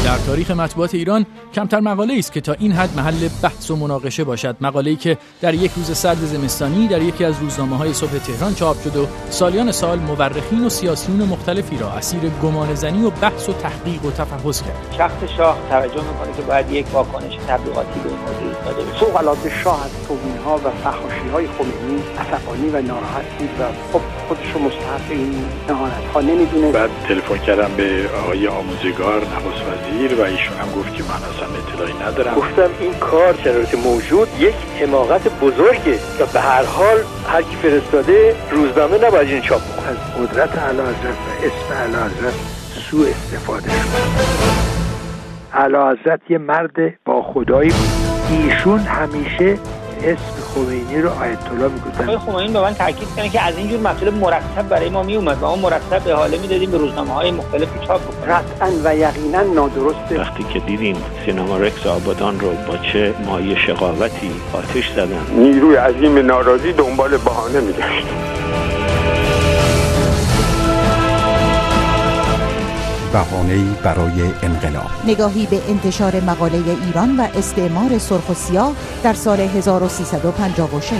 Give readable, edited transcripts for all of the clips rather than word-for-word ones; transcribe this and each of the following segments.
در تاریخ مطبوعات ایران کمتر مقاله‌ای است که تا این حد محل بحث و مناقشه باشد. مقاله‌ای که در یک روز سرد زمستانی در یکی از روزنامه‌های صبح تهران چاپ شد و سالیان سال مورخین و سیاسیون مختلفی را اسیر گمانه‌زنی و بحث و تحقیق و تفحص کرد. شخص شاه توجه می‌کنه که باید یک واکنش تبلیغاتی به این موضوع داده بشه. فوق‌العاده شاه از توهین‌ها و فحاشی‌های خمینی عصبانی و ناراحت بود و خودش رو مستحق این اهانت‌ها نمی‌دونه. بعد تلفن کردم به آقای آموزگار نخست وزیر و ایشون هم گفت که من اصلا اطلاعی ندارم. گفتم این کار شرایط موجود یک حماقت بزرگه و به هر حال هر کی فرستاده روزنامه نباید این چاپ کنه. از قدرت اعلیحضرت و اسم اعلیحضرت سوء استفاده شد. اعلیحضرت یه مرد با خدایی بود. ایشون همیشه اسم خمینی رو آیت الله میگفتن. آقای خمینی به من تاکید کردن که از اینجور مطالب مرتب برای ما میومد و ما مرتب احاله میدادیم به روزنامه‌های مختلفی چاپ بکنن. قطعاً و یقیناً نادرسته. وقتی که دیدیم سینما رکس آبادان رو با چه مایه شقاوتی آتش زدن، نیروی عظیم ناراضی دنبال بهانه میگشت. بهانه‌ای برای انقلاب. نگاهی به انتشار مقاله ایران و استعمار سرخ و سیاه در سال 1356.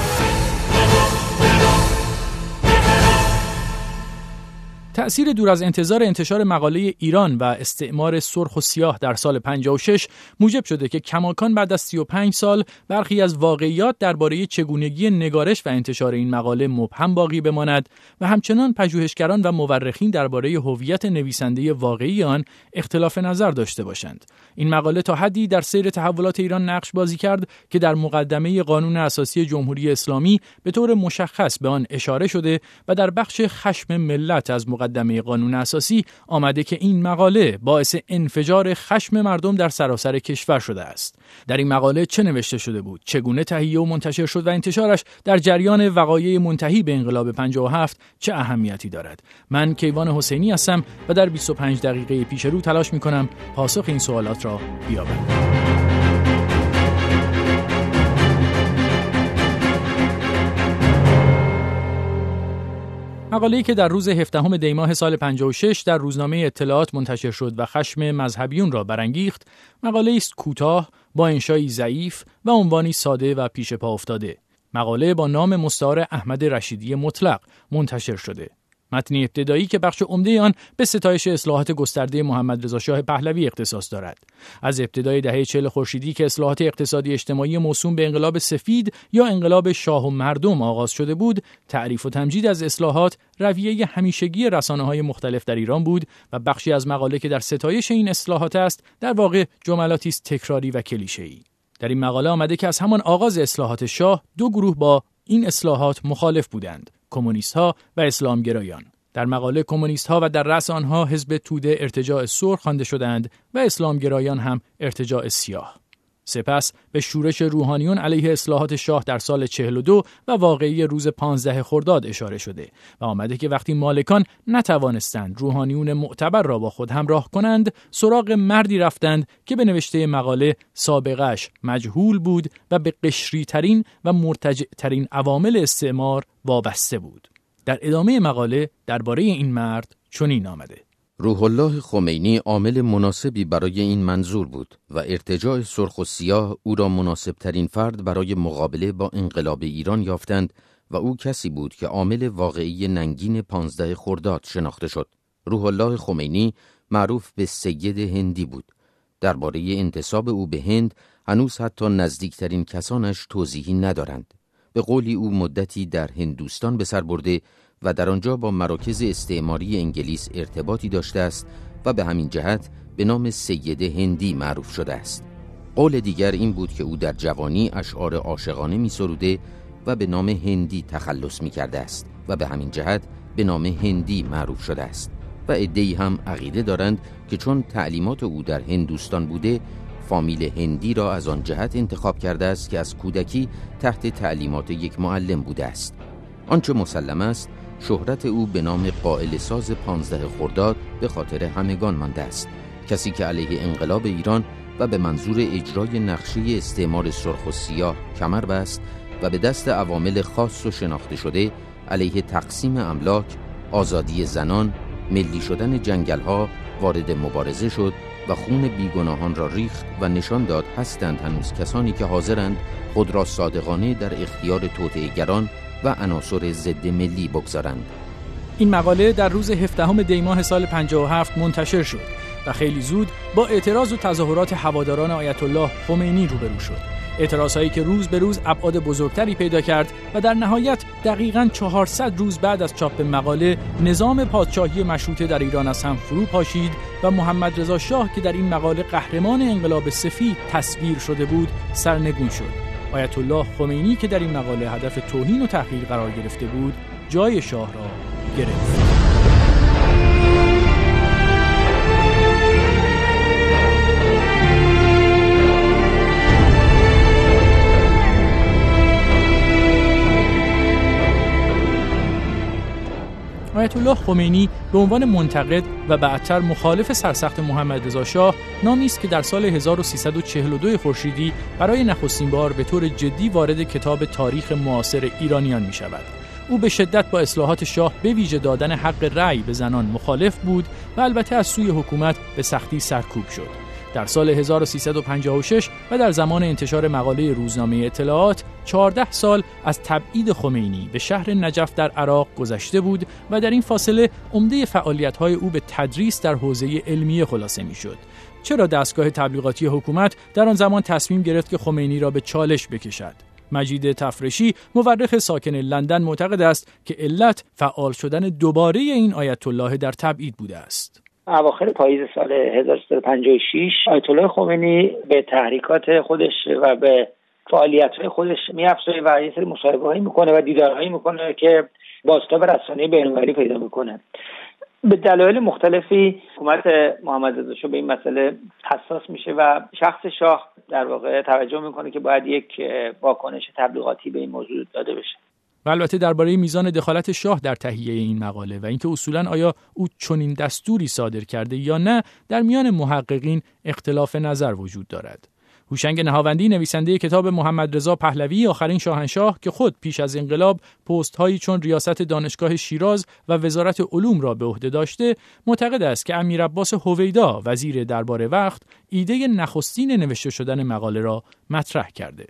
تأثیر دور از انتظار انتشار مقاله ایران و استعمار سرخ و سیاه در سال 56 موجب شده که کماکان بعد از 35 سال برخی از واقعیات درباره چگونگی نگارش و انتشار این مقاله مبهم باقی بماند و همچنان پژوهشگران و مورخین درباره هویت نویسنده واقعی آن اختلاف نظر داشته باشند. این مقاله تا حدی در سیر تحولات ایران نقش بازی کرد که در مقدمه قانون اساسی جمهوری اسلامی به طور مشخص به آن اشاره شده و در بخش خشم ملت از مقدمه قانون اساسی آمده که این مقاله باعث انفجار خشم مردم در سراسر کشور شده است. در این مقاله چه نوشته شده بود؟ چگونه تهیه و منتشر شد و انتشارش در جریان وقایع منتهی به انقلاب 57 چه اهمیتی دارد؟ من کیوان حسینی هستم و در 25 دقیقه پیش رو تلاش می‌کنم پاسخ این سوالات را بیابم. مقاله‌ای که در روز 17 دی ماه سال 56 در روزنامه اطلاعات منتشر شد و خشم مذهبیون را برانگیخت، مقاله‌ای است کوتاه با انشایی ضعیف و عنوانی ساده و پیش پا افتاده. مقاله با نام مستعار احمد رشیدی مطلق منتشر شده. متنی ابتدایی که بخش عمده آن به ستایش اصلاحات گسترده محمد رضا شاه پهلوی اختصاص دارد. از ابتدای دهه 40 خورشیدی که اصلاحات اقتصادی اجتماعی موسوم به انقلاب سفید یا انقلاب شاه و مردم آغاز شده بود، تعریف و تمجید از اصلاحات رویه همیشگی رسانه‌های مختلف در ایران بود و بخشی از مقاله که در ستایش این اصلاحات است، در واقع جملاتی است تکراری و کلیشه‌ای. در این مقاله آمده که از همان آغاز اصلاحات شاه دو گروه با این اصلاحات مخالف بودند: کمونیست‌ها و اسلامگرایان. در مقاله کمونیست‌ها و در رأس آنها حزب توده ارتجاع سرخ خوانده شدند و اسلامگرایان هم ارتجاع سیاه. سپس به شورش روحانیون علیه اصلاحات شاه در سال 42 و واقعی روز 15 خرداد اشاره شده و آمده که وقتی مالکان نتوانستند روحانیون معتبر را با خود همراه کنند، سراغ مردی رفتند که به نوشته مقاله سابقه‌اش مجهول بود و به قشری‌ترین و مرتجع‌ترین عوامل استعمار وابسته بود. در ادامه مقاله درباره این مرد چنین آمده: روح الله خمینی عامل مناسبی برای این منظور بود و ارتجاع سرخ و سیاه او را مناسب ترین فرد برای مقابله با انقلاب ایران یافتند و او کسی بود که عامل واقعی ننگین 15 خرداد شناخته شد. روح الله خمینی معروف به سید هندی بود. درباره انتساب او به هند هنوز حتی نزدیکترین کسانش توضیحی ندارند. به قولی او مدتی در هندوستان به سر برده و در آنجا با مراکز استعماری انگلیس ارتباطی داشته است و به همین جهت به نام سید هندی معروف شده است. قول دیگر این بود که او در جوانی اشعار عاشقانه می سروده و به نام هندی تخلص می کرده است و به همین جهت به نام هندی معروف شده است و عده‌ای هم عقیده دارند که چون تعلیمات او در هندوستان بوده، فامیل هندی را از آن جهت انتخاب کرده است که از کودکی تحت تعلیمات یک معلم بوده است. آنچه مسلم است، شهرت او به نام قائل ساز 15 خرداد به خاطر همگان مانده است. کسی که علیه انقلاب ایران و به منظور اجرای نقشه استعمار سرخ و سیاه کمر بست و به دست عوامل خاص و شناخته شده علیه تقسیم املاک، آزادی زنان، ملی شدن جنگل‌ها وارد مبارزه شد و خون بیگناهان را ریخت و نشان داد هستند هنوز کسانی که حاضرند خود را صادقانه در اختیار توطئه‌گران و عناصر ضد ملی بگذارند. این مقاله در روز 17 دی ماه سال 57 منتشر شد و خیلی زود با اعتراض و تظاهرات هواداران آیت الله خمینی روبرو شد. اعتراضهایی که روز به روز ابعاد بزرگتری پیدا کرد و در نهایت دقیقاً 400 روز بعد از چاپ مقاله نظام پادشاهی مشروطه در ایران از هم فرو پاشید و محمد رضا شاه که در این مقاله قهرمان انقلاب سفید تصویر شده بود سرنگون شد. آیت الله خمینی که در این مقاله هدف توهین و تحقیر قرار گرفته بود جای شاه را گرفت. آیت الله خمینی به عنوان منتقد و بعدتر مخالف سرسخت محمد رضا شاه نامی است که در سال 1342 خورشیدی برای نخستین بار به طور جدی وارد کتاب تاریخ معاصر ایرانیان می شود. او به شدت با اصلاحات شاه به ویژه دادن حق رأی به زنان مخالف بود و البته از سوی حکومت به سختی سرکوب شد. در سال 1356 و در زمان انتشار مقاله روزنامه اطلاعات 14 سال از تبعید خمینی به شهر نجف در عراق گذشته بود و در این فاصله عمده فعالیت‌های او به تدریس در حوزه علمیه خلاصه می‌شد. چرا دستگاه تبلیغاتی حکومت در آن زمان تصمیم گرفت که خمینی را به چالش بکشد؟ مجید تفرشی مورخ ساکن لندن معتقد است که علت فعال شدن دوباره این آیت الله در تبعید بوده است. اواخر پاییز سال 1356 آیت الله خمینی به تحریکات خودش و به فعالیت‌های خودش می‌افزاید و یه سری مصاحبه‌هایی می‌کنه و دیدارهایی می‌کنه که بازتاب رسانه‌ای بین‌المللی پیدا می‌کنه. به دلایل مختلفی حکومت محمد رضا شاه به این مسئله حساس میشه و شخص شاه در واقع توجه می‌کنه که باید یک واکنش تبلیغاتی به این موضوع داده بشه. و البته درباره میزان دخالت شاه در تهیه این مقاله و اینکه اصولاً آیا او چنین دستوری صادر کرده یا نه در میان محققین اختلاف نظر وجود دارد. هوشنگ نهاوندی نویسنده کتاب محمد رضا پهلوی آخرین شاهنشاه که خود پیش از انقلاب پست‌هایی چون ریاست دانشگاه شیراز و وزارت علوم را به عهده داشته معتقد است که امیر عباس هویدا وزیر دربار وقت ایده نخستین نوشته شدن مقاله را مطرح کرده.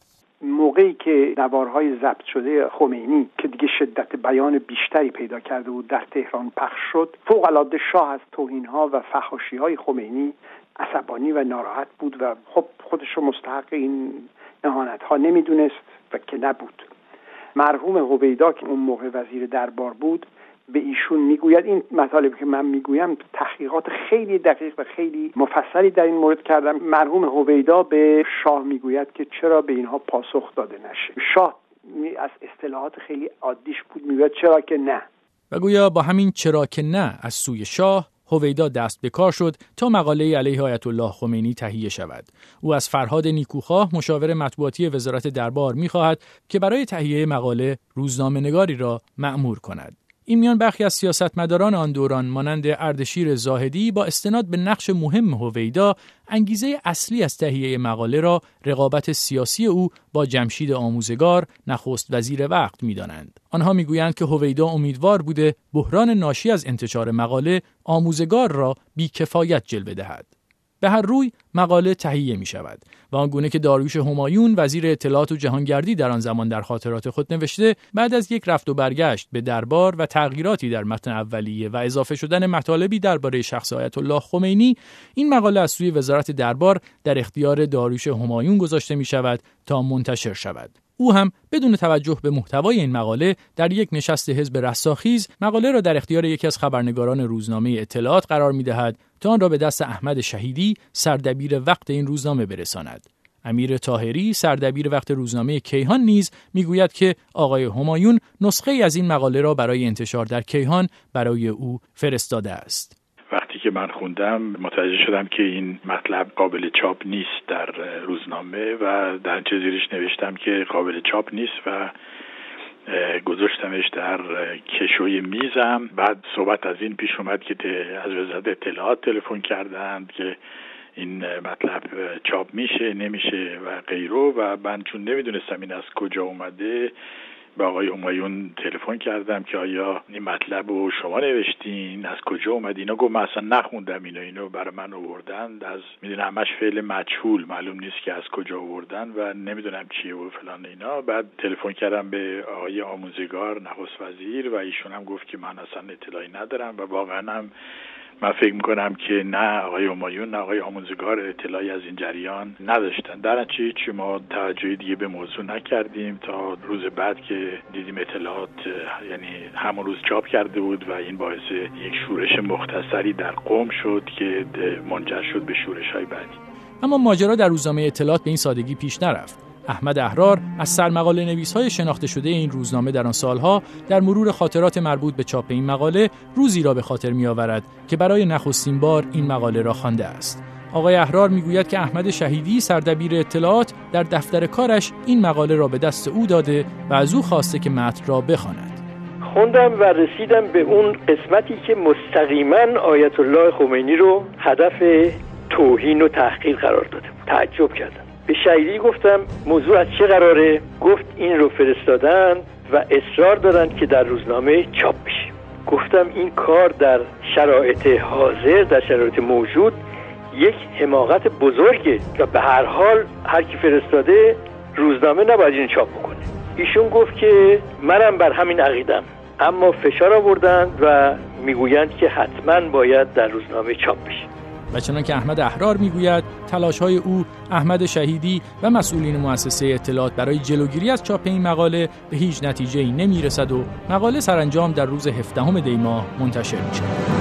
موقعی که نوارهای ضبط شده خمینی که دیگه شدت بیان بیشتری پیدا کرده بود در تهران پخش شد، فوق‌العاده شاه از توهین‌ها و فحاشی‌های خمینی عصبانی و ناراحت بود و خب خودش رو مستحق این اهانت‌ها نمیدونست و که نبود. مرحوم هویدا که اون موقع وزیر دربار بود به ایشون میگوید، این مطالبی که من میگویم تحقیقات خیلی دقیق و خیلی مفصلی در این مورد کردم، مرحوم هویدا به شاه میگوید که چرا به اینها پاسخ داده نشه. شاه از اصطلاحات خیلی عادیش بود میگوید چرا که نه. و گویا با همین چرا که نه از سوی شاه هویدا دست به کار شد تا مقاله علیه آیت الله خمینی تهیه شود. او از فرهاد نیکوخواه مشاور مطبوعاتی وزارت دربار می‌خواهد که برای تهیه مقاله روزنامه‌نگاری را مأمور کند. این میان برخی از سیاستمداران آن دوران مانند اردشیر زاهدی با استناد به نقش مهم هویدا انگیزه اصلی از تهیه مقاله را رقابت سیاسی او با جمشید آموزگار نخست وزیر وقت می‌دانند. آنها می‌گویند که هویدا امیدوار بوده بحران ناشی از انتشار مقاله آموزگار را بی‌کفایت جلوه دهد. به هر روی مقاله تهیه می شود و آنگونه که داریوش همایون وزیر اطلاعات و جهانگردی در آن زمان در خاطرات خود نوشته، بعد از یک رفت و برگشت به دربار و تغییراتی در متن اولیه و اضافه شدن مطالبی درباره شخص آیت الله خمینی، این مقاله از سوی وزارت دربار در اختیار داریوش همایون گذاشته می شود تا منتشر شود. او هم بدون توجه به محتوای این مقاله در یک نشست حزب رستاخیز مقاله را در اختیار یکی از خبرنگاران روزنامه اطلاعات قرار می‌دهد تا آن را به دست احمد شهیدی سردبیر وقت این روزنامه برساند. امیر طاهری سردبیر وقت روزنامه کیهان نیز میگوید که آقای همایون نسخه‌ای از این مقاله را برای انتشار در کیهان برای او فرستاده است. وقتی که من خوندم متوجه شدم که این مطلب قابل چاپ نیست در روزنامه و در زیرش نوشتم که قابل چاپ نیست و گذاشتمش در کشوی میزم. بعد صحبت از این پیش اومد که از وزارت اطلاعات تلفن کردند که این مطلب چاپ میشه نمیشه و غیره و من چون نمیدونستم این از کجا اومده به آقای همایون تلفن کردم که آیا این مطلب رو شما نوشتین، از کجا اومد؟ اینا گفت من اصلا نخوندم، اینو برای من آوردن، از میدونم همش فعل مجهول، معلوم نیست که از کجا آوردن و نمیدونم چیه و فلان اینا. بعد تلفن کردم به آقای آموزگار نخست وزیر و ایشون هم گفت که من اصلا اطلاعی ندارم و واقعا هم من فکر میکنم که نه آقای همایون نه آقای آموزگار اطلاعی از این جریان نداشتن. در نتیجه چی ما توجه دیگه به موضوع نکردیم تا روز بعد که دیدیم اطلاعات یعنی همون روز چاپ کرده بود و این باعث یک شورش مختصری در قم شد که منجر شد به شورش‌های بعدی. اما ماجرا در روزنامه اطلاعات به این سادگی پیش نرفت. احمد احرار از سرمقاله نویس‌های شناخته شده این روزنامه در آن سالها در مرور خاطرات مربوط به چاپ این مقاله روزی را به خاطر می‌آورد که برای نخستین بار این مقاله را خوانده است. آقای احرار می‌گوید که احمد شهیدی سردبیر اطلاعات در دفتر کارش این مقاله را به دست او داده و از او خواسته که متن را بخواند. خوندم و رسیدم به اون قسمتی که مستقیما آیت الله خمینی رو هدف توهین و تحقیر قرار داده. تعجب کردم. به شهیدی گفتم موضوع از چه قراره؟ گفت این رو فرستادن و اصرار دارن که در روزنامه چاپ بشه. گفتم این کار در شرایط حاضر، در شرایط موجود یک حماقت بزرگه و به هر حال هر کی فرستاده روزنامه نباید این چاپ بکنه. ایشون گفت که منم بر همین عقیدم، اما فشار آوردن و میگویند که حتما باید در روزنامه چاپ بشه. و چنان که احمد احرار میگوید تلاش‌های او، احمد شهیدی و مسئولین مؤسسه اطلاعات برای جلوگیری از چاپ این مقاله به هیچ نتیجه‌ای نمیرسد و مقاله سرانجام در روز 17 دی ماه منتشر می‌شود.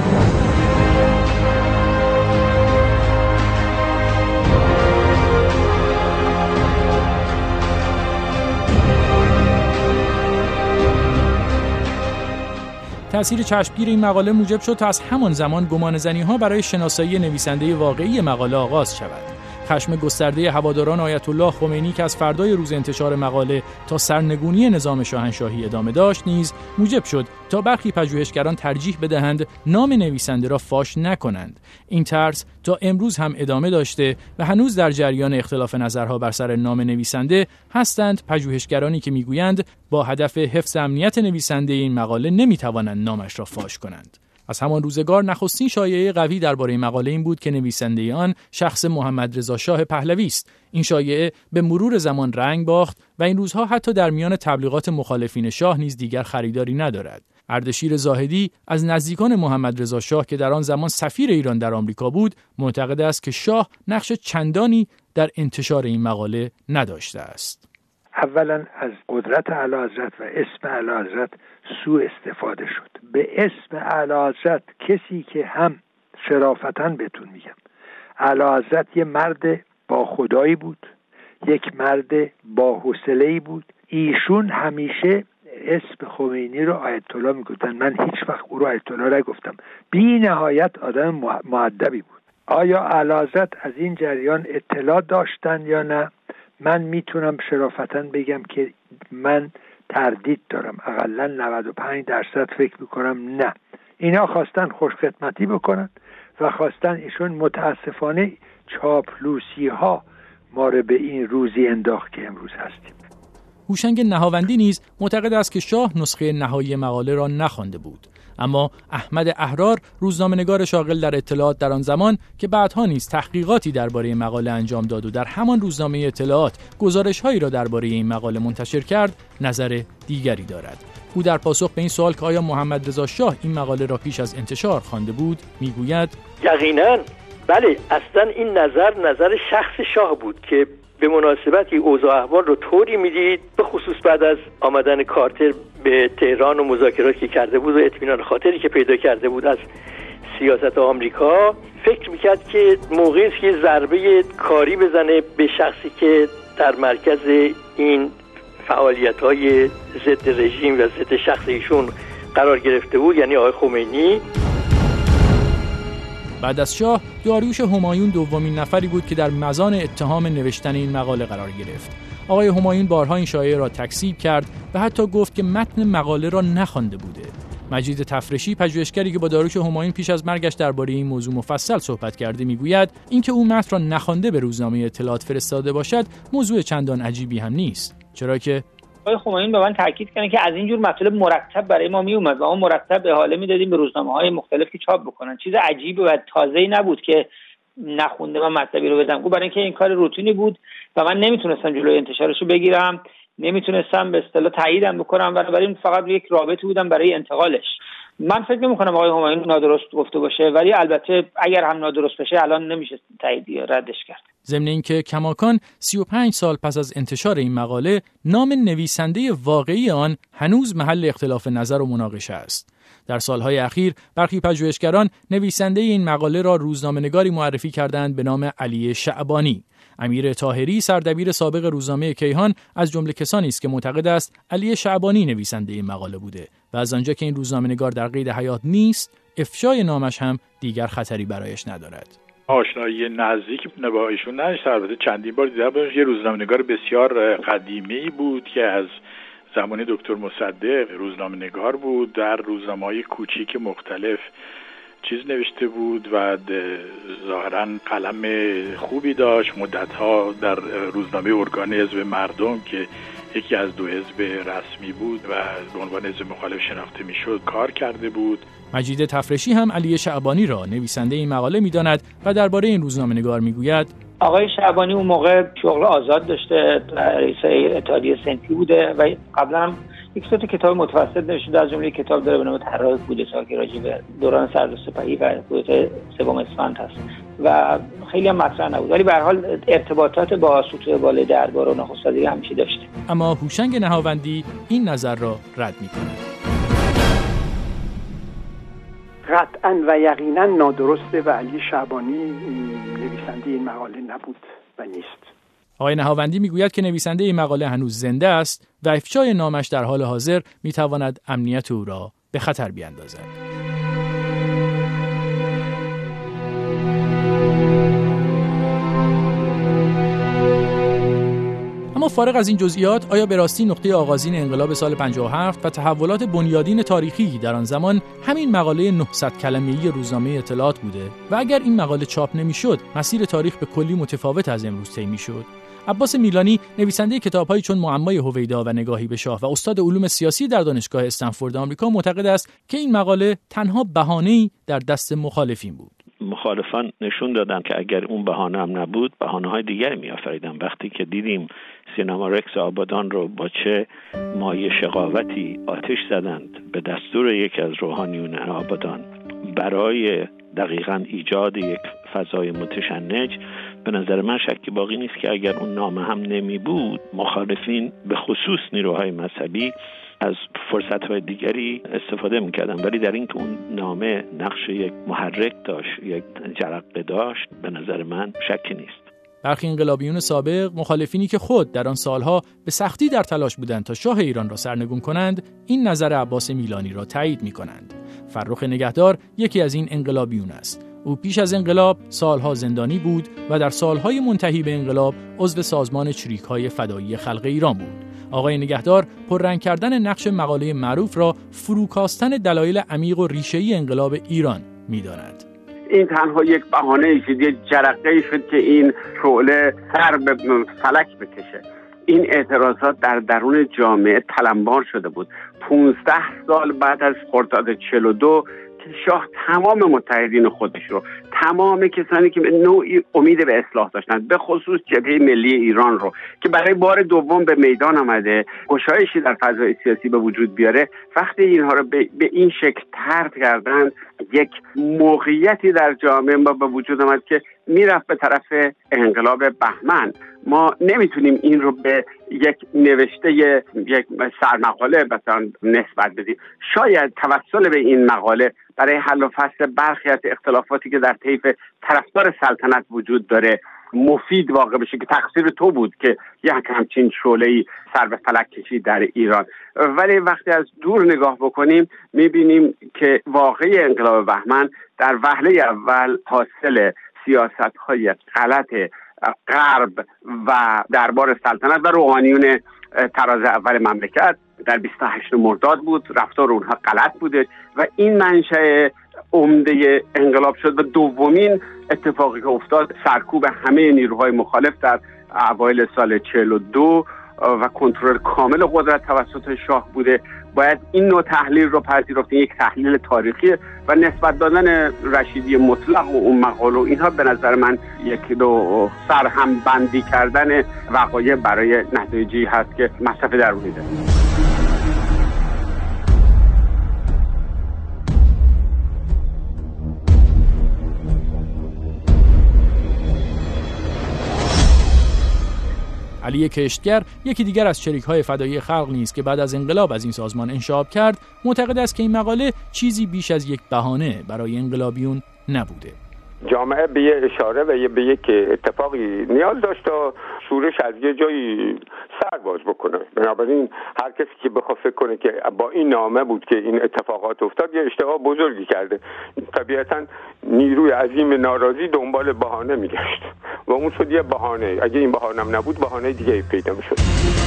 تأثیر چشمگیر این مقاله موجب شد تا از همان زمان گمانه‌زنی‌ها برای شناسایی نویسنده واقعی مقاله آغاز شود. خشم گسترده هواداران آیت الله خمینی که از فردای روز انتشار مقاله تا سرنگونی نظام شاهنشاهی ادامه داشت نیز موجب شد تا برخی پژوهشگران ترجیح بدهند نام نویسنده را فاش نکنند. این ترس تا امروز هم ادامه داشته و هنوز در جریان اختلاف نظرها بر سر نام نویسنده هستند پژوهشگرانی که میگویند با هدف حفظ امنیت نویسنده این مقاله نمیتوانند نامش را فاش کنند. از همان روزگار نخستین شایعه قوی درباره مقاله این بود که نویسنده آن شخص محمد رضا شاه پهلوی است. این شایعه به مرور زمان رنگ باخت و این روزها حتی در میان تبلیغات مخالفین شاه نیز دیگر خریداری ندارد. اردشیر زاهدی از نزدیکان محمد رضا شاه که در آن زمان سفیر ایران در آمریکا بود، معتقد است که شاه نقش چندانی در انتشار این مقاله نداشته است. اولا از قدرت اعلیحضرت و اسم اعلیحضرت سوء استفاده شد. به اسم اعلیحضرت کسی که هم شرافتاً بهتون میگم اعلیحضرت یه مرد با خدایی بود، یک مرد با حوصله‌ای بود. ایشون همیشه اسم خمینی رو آیت الله میگفتن. من هیچ وقت او رو آیت الله نگفتم. بی نهایت آدم مؤدبی بود. آیا اعلیحضرت از این جریان اطلاع داشتن یا نه؟ من میتونم شرافتاً بگم که من تردید دارم. اقلاً 95% فکر میکنم نه. اینا خواستن خوشخدمتی بکنن و خواستن ایشون متاسفانه چاپلوسی ها ما رو به این روزی انداخت که امروز هستیم. هوشنگ نهاوندی نیز معتقد است که شاه نسخه نهایی مقاله را نخوانده بود. اما احمد احرار روزنامه‌نگار شاغل در اطلاعات در آن زمان که بعدها نیز تحقیقاتی درباره مقاله انجام داد و در همان روزنامه اطلاعات گزارش‌هایی را درباره این مقاله منتشر کرد، نظر دیگری دارد. او در پاسخ به این سوال که آیا محمد رضا شاه این مقاله را پیش از انتشار خوانده بود، میگوید یقینا بله، اصلا این نظر شخص شاه بود که به مناسبت اوضاع احوال رو طوری میدید، به خصوص بعد از آمدن کارتر به تهران و مذاکراتی که کرده بود و اطمینان خاطری که پیدا کرده بود از سیاست آمریکا، فکر میکرد که موقعی است که ضربه کاری بزنه به شخصی که در مرکز این فعالیت‌های ضد رژیم و ضد شخص ایشون قرار گرفته بود، یعنی آقای خمینی. بعد از شاه داریوش همایون دومین نفری بود که در مزان اتهام نوشتن این مقاله قرار گرفت. آقای همایون بارها این شایعه را تکذیب کرد و حتی گفت که متن مقاله را نخوانده بوده. مجید تفرشی، پژوهشگری که با داریوش همایون پیش از مرگش درباره این موضوع مفصل صحبت کرده، میگوید اینکه او متن را نخوانده به روزنامه اطلاعات فرستاده باشد موضوع چندان عجیبی هم نیست، چرا که آقای خمینی به من تاکید کردن که از اینجور مطالب مرتب برای ما میومد و ما مرتب احاله میدادیم به روزنامه‌های مختلف که چاپ بکنن. چیز عجیبی و تازه‌ای نبود که نخونده من مطلبی رو بدم. برای اینکه این کار روتینی بود و من نمیتونستم جلوی انتشارش رو بگیرم، نمیتونستم به اصطلاح تاییدم بکنم، بنابراین فقط یک رابطه بودم برای انتقالش. من فکر نمی‌کنم آقای خمینی نادرست گفته باشه، ولی البته اگر هم نادرست بشه الان نمیشه تایید یا ردش کرد. ضمن اینکه کماکان 35 سال پس از انتشار این مقاله، نام نویسنده واقعی آن هنوز محل اختلاف نظر و مناقشه است. در سالهای اخیر برخی پژوهشگران نویسنده این مقاله را روزنامه‌نگاری معرفی کردند به نام علی شعبانی. امیر طاهری، سردبیر سابق روزنامه کیهان، از جمله کسانی است که معتقد است علی شعبانی نویسنده این مقاله بوده و از آنجا که این روزنامه‌نگار در قید حیات نیست، افشای نامش هم دیگر خطری برایش ندارد. آشنایی نزدیک با ایشون نداشتم، البته چندین بار دیدم. یه روزنامه‌نگار بسیار قدیمی بود که از زمان دکتر مصدق روزنامه‌نگار بود، در روزنامه‌های کوچیک مختلف چیز نوشته بود و ظاهراً قلم خوبی داشت. مدت‌ها در روزنامه ارگان حزب مردم که یکی از دو حزب رسمی بود و به عنوان حزب مخالف شناخته میشد کار کرده بود. مجید تفرشی هم علی شعبانی را نویسنده این مقاله می‌داند و درباره این روزنامه‌نگار می‌گوید آقای شعبانی اون موقع شغل آزاد داشته، رئیس اتحادیه صنفی بوده و قبلا هم یک سری کتاب متوسط نوشته، از جمله کتاب داره به نام طراح کودتا که راجع به دوران سردارسپاهی و کودتای سوم اسفند هست و خیلی هم مطرح نبود، ولی به هر حال ارتباطات با سطوح بالای دربار و نخست وزیری همیشه داشته. اما هوشنگ نهاوندی این نظر را رد می‌کند. قطعاً و یقیناً نادرسته و علی شعبانی نویسنده این مقاله نبود و نیست. آقای نهاوندی میگوید که نویسنده این مقاله هنوز زنده است و افشای نامش در حال حاضر میتواند امنیت او را به خطر بیاندازد. اما فارغ از این جزئیات، آیا به راستی نقطه آغازین انقلاب سال 57 و تحولات بنیادین تاریخی در آن زمان همین مقاله 900 کلمه‌ای روزنامه اطلاعات بوده و اگر این مقاله چاپ نمی‌شد، مسیر تاریخ به کلی متفاوت از امروز طی می‌شد؟ عباس میلانی، نویسنده کتاب‌هایی چون معمای هویدا و نگاهی به شاه و استاد علوم سیاسی در دانشگاه استنفورد آمریکا، معتقد است که این مقاله تنها بهانه‌ای در دست مخالفین بود. مخالفان نشون دادن که اگر اون بهانه هم نبود، بهانه‌های دیگری می‌آفریدن. وقتی که دیدیم سینما رکس آبادان رو با چه مایه شقاوتی آتش زدند به دستور یکی از روحانیون آبادان برای دقیقاً ایجاد یک فضای متشنج، به نظر من شکی باقی نیست که اگر اون نامه هم نمی بود، مخالفین به خصوص نیروهای مذهبی از فرصت‌های دیگری استفاده می‌کردن. ولی در این که اون نامه نقش یک محرک داشت، یک جرقه داشت، به نظر من شکی نیست. برخی انقلابیون سابق، مخالفینی که خود در آن سالها به سختی در تلاش بودند تا شاه ایران را سرنگون کنند، این نظر عباس میلانی را تایید می‌کنند. فرخ نگهدار یکی از این انقلابیون است. او پیش از انقلاب سالها زندانی بود و در سالهای منتهی به انقلاب عضو سازمان چریک‌های فدایی خلق ایران بود. آقای نگهدار پررنگ کردن نقش مقاله معروف را فروکاستن دلایل عمیق و ریشه‌ای انقلاب ایران می‌داند. این تنها یک بهانه‌ای شد، یک جرقه‌ای شد که این شعله سر به فلک بکشه. این اعتراضات در درون جامعه تلمبار شده بود. 15 سال بعد از خرداد 42 شاه تمام متحدین خودش رو، تمام کسانی که به نوعی امید به اصلاح داشتند، به خصوص جبهه ملی ایران رو که برای بار دوم به میدان آمده گشایشی در فضای سیاسی به وجود بیاره، وقتی اینها رو به این شکل طرد کردند، یک موقعیتی در جامعه ما به وجود آمد که میرفت به طرف انقلاب بهمن. ما نمیتونیم این رو به یک نوشته یک سرمقاله مثلا نسبت بدیم. شاید توسل به این مقاله برای حل و فصل برخی از اختلافاتی که در طیف طرفدار سلطنت وجود داره مفید واقع بشه که تقصیر تو بود که یک همچین شعله‌ای سر به فلک کشید در ایران. ولی وقتی از دور نگاه بکنیم میبینیم که واقعی انقلاب بهمن در وهله اول حاصل سیاست‌های غلط غرب و دربار سلطنت و روحانیون تراز اول مملکت در 28 مرداد بود. رفتار اونها غلط بوده و این منشأ عمده انقلاب شد و دومین اتفاقی که افتاد سرکوب همه نیروهای مخالف در اوایل سال 42 و کنترل کامل قدرت توسط شاه بوده، باید این نوع تحلیل رو پذیرفت. یک تحلیل تاریخیه و نسبت دادن رشیدی مطلق و اون مقاله و اینها به نظر من یک دو سرهم بندی کردن وقایع برای نتایجی هست که مصرف درونی داره. علی کشتگر، یکی دیگر از شریک‌های فدایی خلق نیز که بعد از انقلاب از این سازمان انشعاب کرد، معتقد است که این مقاله چیزی بیش از یک بهانه برای انقلابیون نبوده. جامعه به یه اشاره و به یک اتفاقی نیاز داشت تا شورش از یه جایی سر باز بکنه. بنابراین هر کسی که بخواد فکر کنه که با این نامه بود که این اتفاقات افتاد، یه اشتباه بزرگی کرده. طبیعتاً نیروی عظیم ناراضی دنبال بهانه میگشت و اون شد یه بهانه. اگه این بهانه نبود، بهانه دیگه پیدا میشد.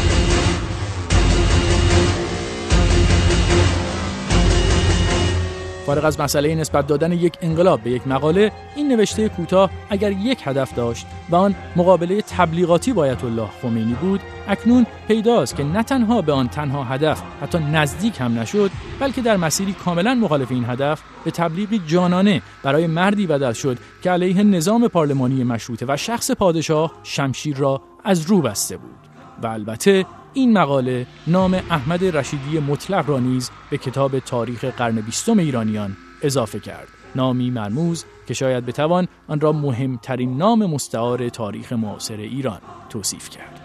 فارغ از مسئله نسبت دادن یک انقلاب به یک مقاله، این نوشته کوتاه اگر یک هدف داشت و آن مقابله تبلیغاتی با آیت الله خمینی بود، اکنون پیداست که نه تنها به آن تنها هدف حتی نزدیک هم نشد، بلکه در مسیری کاملا مخالف این هدف به تبلیغی جانانه برای مردی بدل شد که علیه نظام پارلمانی مشروطه و شخص پادشاه شمشیر را از رو بسته بود. و البته این مقاله نام احمد رشیدی مطلق را نیز به کتاب تاریخ قرن 20 ایرانیان اضافه کرد. نامی مرموز که شاید بتوان آن را مهمترین نام مستعار تاریخ معاصر ایران توصیف کرد.